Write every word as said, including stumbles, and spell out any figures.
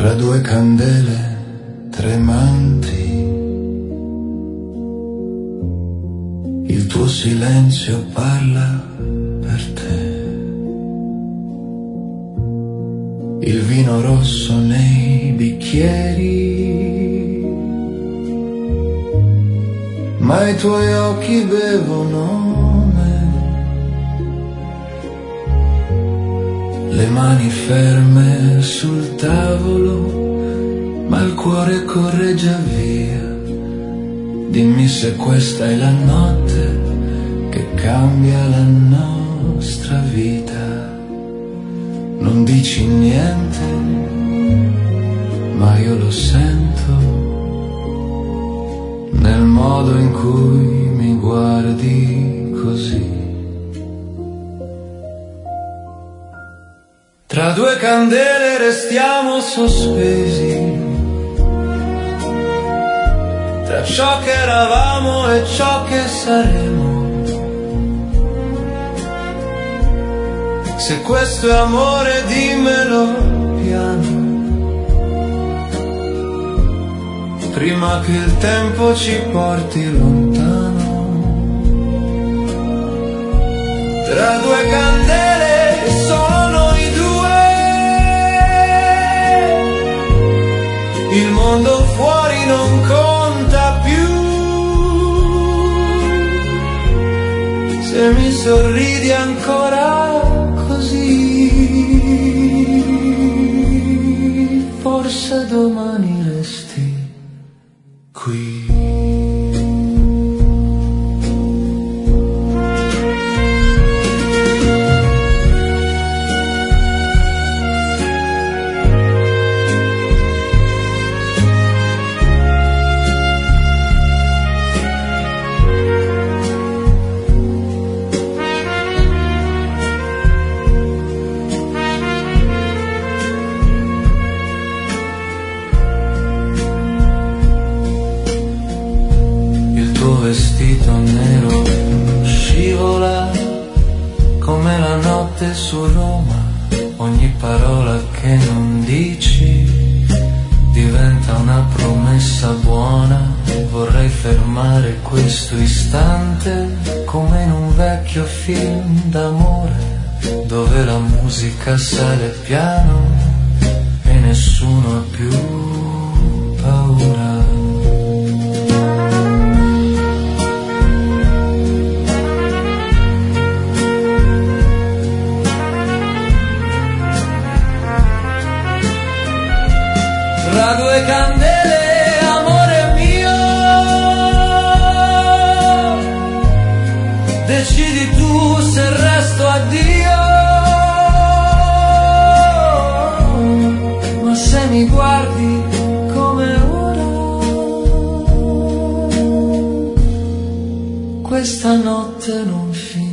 tra due candele tremanti, il tuo silenzio parla per te, il vino rosso nei bicchieri, ma i tuoi occhi bevono le mani ferme sul tavolo, ma il cuore corre già via. Dimmi se questa è la notte che cambia la nostra vita. Non dici niente, ma io lo sento nel modo in cui mi guardi così. Tra due candele restiamo sospesi, tra ciò che eravamo e ciò che saremo. Se questo è amore dimmelo piano, prima che il tempo ci porti lontano. Tra due candele sono il mondo fuori non conta più. Se mi sorridi ancora così, forse domani resti qui. Vestito nero scivola come la notte su Roma. Ogni parola che non dici diventa una promessa buona. Vorrei fermare questo istante come in un vecchio film d'amore, dove la musica sale piano e nessuno ha più paura. Tra due candele, amore mio, decidi tu se resto addio. Ma se mi guardi come ora, questa notte non finisce.